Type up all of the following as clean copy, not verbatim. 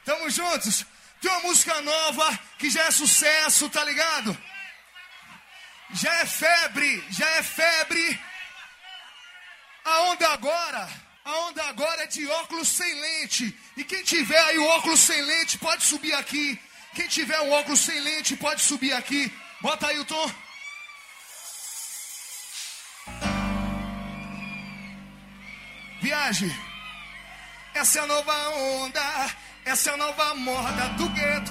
Tamo juntos. Tem uma música nova que já é sucesso, tá ligado? Já é febre. A onda agora é de óculos sem lente. E quem tiver aí o óculos sem lente pode subir aqui. Quem tiver um óculos sem lente pode subir aqui. Bota aí o tom. Viagem. Essa é a nova onda. Essa é a nova moda do gueto.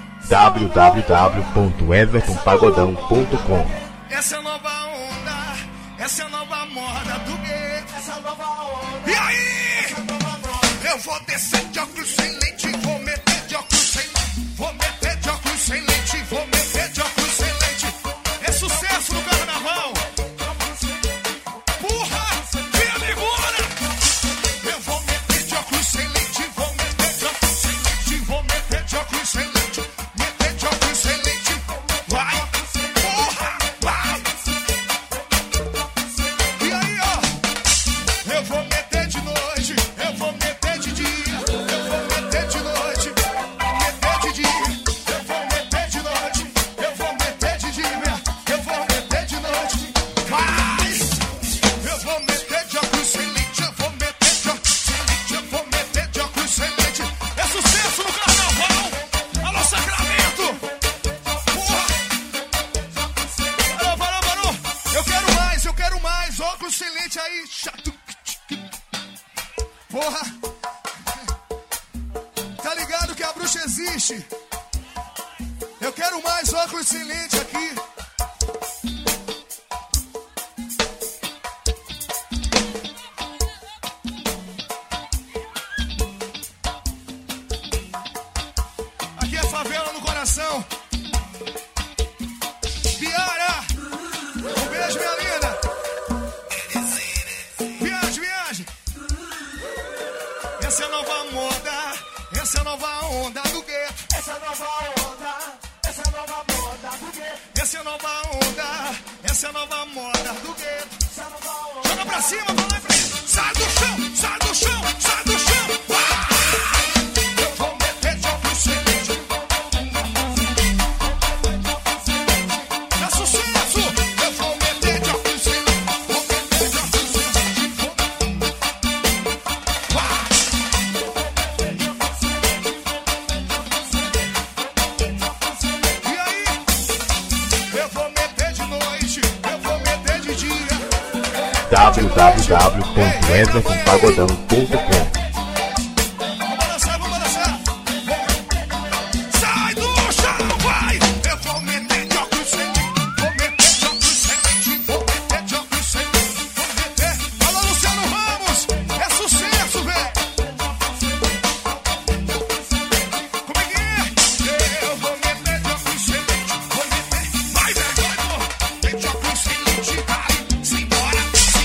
www.evertonpagodão.com. Essa é a nova onda. Essa é a nova moda do gueto. Essa é a nova onda. E aí? Eu vou descer de óculos sem lente. Vou meter de óculos sem lente. Vou meter de óculos sem lente. Vou meter de óculos sem lente. É sucesso no carnaval. Porra! Vem agora! Eu vou meter de óculos sem lente. Vou meter de óculos sem lente. Vou meter de óculos sem lente. Meter de óculos sem lente. Vai! Porra! Vai! E aí, ó? Eu vou meter de noite. Eu vou meter de dia. Eu vou meter de noite. Meter de dia. Eu vou meter de noite. Eu vou meter de dia. Eu vou meter de noite. Vai! Eu vou meter de óculos sem lente. Eu vou meter de óculos sem lente. Eu vou meter de óculos sem lente. É sucesso no carnaval. Alô, Sacramento. Porra. Parou. Eu quero mais. Óculos sem lente aí. Chato. Porra. Tá ligado que a bruxa existe. Eu quero mais óculos sem lente aqui. Aqui é favela no coração. Biara! Um beijo, minha linda! Viagem! Essa é a nova moda, essa é a nova onda do gueto. Essa é a nova onda, essa é a nova moda do gueto. Essa é a nova onda, essa é a nova moda do gueto. Joga pra cima, vai lá pra cima. Sai do chão, sai do chão, sai do chão. Eu vou meter de óculos sem lente. É sucesso! Eu vou meter de óculos sem lente. Vou meter de óculos sem lente. E aí? Eu vou meter de noite. Eu vou meter de dia. www.evertonpagodão.com. Vamos balançar. Sai do chão, vai! Eu vou meter de óculos sem lente. Vou meter de óculos sem lente. Vou meter de óculos sem lente. Vou meter. Alô, Luciano Ramos! É sucesso, velho! Como é que é? Eu vou meter de óculos sem lente. Vou meter. Vai, velho! Meter de óculos sem lente. Vai! Simbora!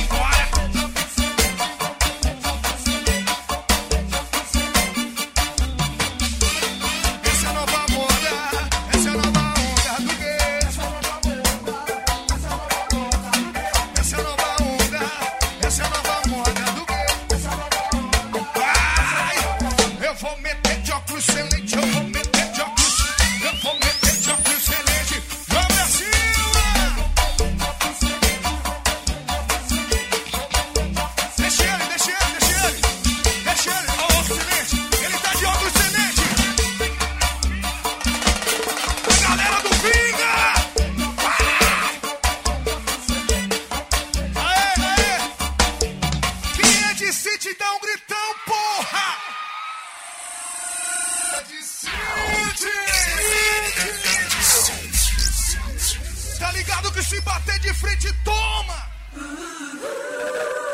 Essa é a nova moda, essa é a nova onda do gueto. Essa é a nova onda, essa é a nova moda do gueto. Vai! Eu vou meter de óculos sem lente, eu vou meter de óculos, eu vou meter de óculos sem lente. Vamos pra cima! Deixa ele, ó, óculos sem lente. Ele tá de óculos sem lente. Galera do Pinga! Aê! Quem é de City dá um gritão, porra! É de City! Tá ligado que se bater de frente, toma!